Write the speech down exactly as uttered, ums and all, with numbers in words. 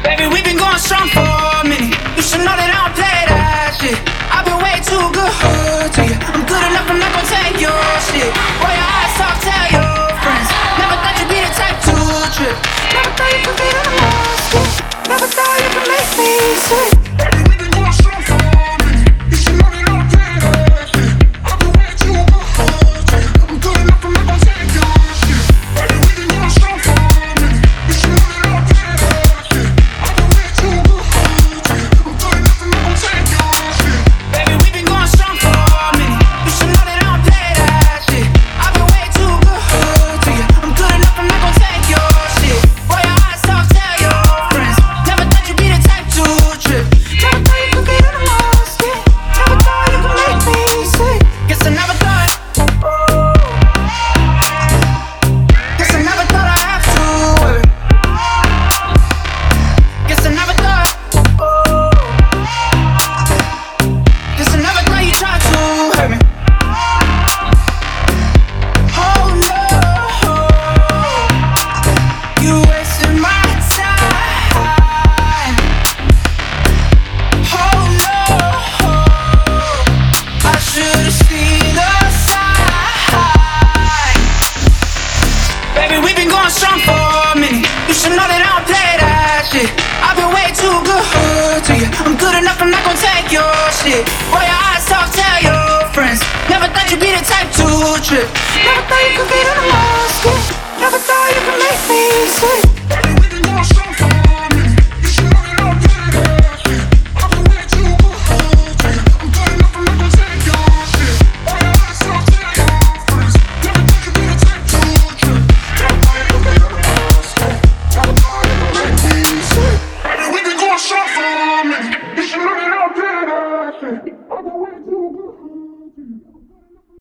Baby, we've been going strong for a minute. You should know that I don't play that shit. I've been way too good to you. I'm good enough, I'm not gonna take your shit. Boy, your eyes talk, tell your friends. Never thought you'd be the type to trip. Never thought you could get on my skin. Never thought you could make me sick. Baby, we've been going strong for a minute. You should know that I don't play that shit. I've been way too good to you. I'm good enough, I'm not gonna take your shit. Baby, we've been going strong for a minute. You should know that I don't play that shit. I've been way too good to you. I'm good enough, I'm not gonna take your shit. Baby, we've been going strong for a minute. You should know that I don't play that shit. I've been way too good to you. I'm good enough, I'm not gonna take your shit. Boy, your eyes talk, tell your friends. Never thought you'd be the type to trip. Never thought you could get under my skin. Never thought you could make me sick. Guess I never thought. Guess I never thought I'd have to worry. Guess I never thought. Guess I never thought you tried to hurt me. Oh no, you wasted my time. Oh no, I should've seen the sign. Baby, we've been going strong for a minute. You should know that I don't play that shit. I've been way too good to you. I'm good enough, I'm not gonna take your shit. Boy, your eyes talk, tell your friends. Never thought you'd be the type to trip. Never thought you could get under my skin. Never thought you could make me sick. Baby, we've been going strong for a minute. You should know that I don't play that shit. I've been way too good to you. I'm good enough, I'm not gonna take your shit. Boy, your eyes talk, tell your friends. Never thought you'd be the type to trip. Never thought you could get under my skin. Never thought you could make me sick. Baby, we've been going strong for a minute. You should know that I don't play that shit.